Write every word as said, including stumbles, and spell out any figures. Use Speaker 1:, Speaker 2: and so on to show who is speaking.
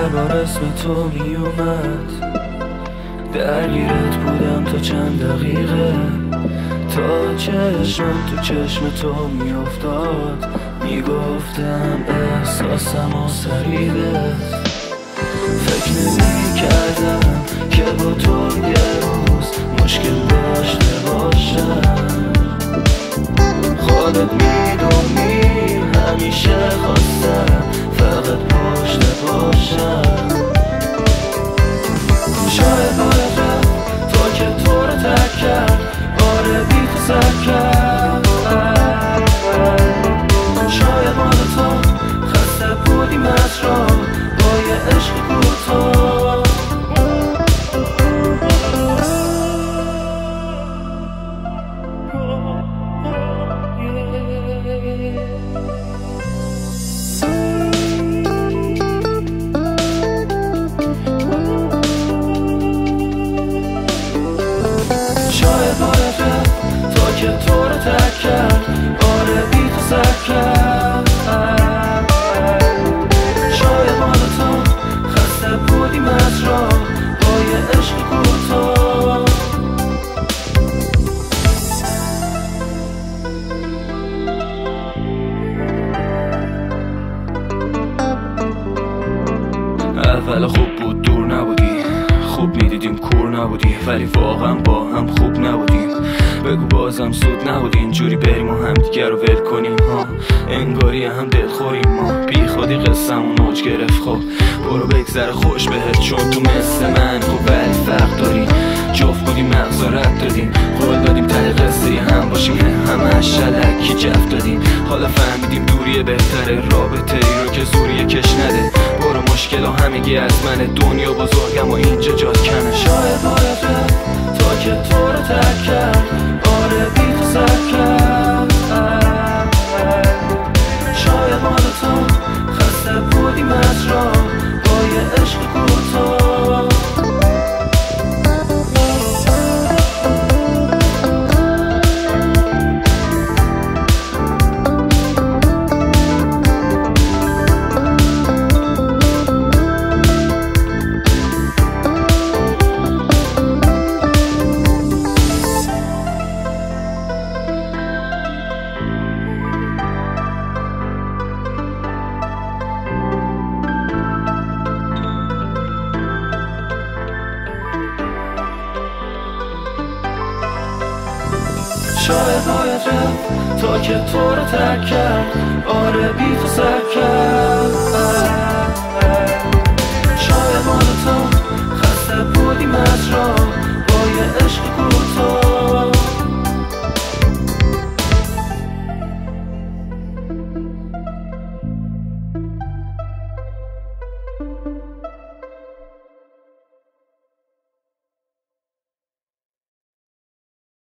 Speaker 1: هر بار اسم تو می اومد درگیرت بودم تا چند دقیقه، تا چشم تو چشم تو می افتاد میگفتم احساسم و سریبت. فکر نمی کردم که با تو یه روز مشکل داشته باشم. خودت میدونی همیشه خواستم فقط پشت باشم. شاید باید رفت تا که تو رو ترک کرد، آره بی تو سر کرد. شاید مال تو خسته بودیم از راه با یه عشق کوتاه. شاید باید رفت تا که تو رو ترک کرد، آره بی تو سر کرد. شاید مال تو خسته بودیم از راه با یه عشق کوتاه. اول خوب بود دور نبودی، خوب میدیدیم کور نبودی، ولی واقعا با هم خوب نبودیم. بگو بازم سود نبود اینجوری بریم و هم دیگر رو ول کنیم ها. انگاری هم دلخوریم ما، بی خودی قصه‌مون اوج گرفت. خب برو بگذره خوش بهت چون تو مثل من خب ولی فرق داری. جفت بودیم مغزا رد دادیم، قول دادیم ته قصه هم باشیم، همه شلکی جفت دادیم. حالا فهمیدیم دوریه بهتره، رابطه ای رو که زوریه کش نده. برو مشکل ها همگی از منه، دنیا بزرگم و اینجا جات کمه. شاید باید رفت تا که تو رو ترک کرد، آره بی تو سر کرد. شاید مال تو خسته بودیم از راه با یه عشق کوتاه. شاید باید رفت تا که تو رو ترک کرد، آره بی تو سر کرد.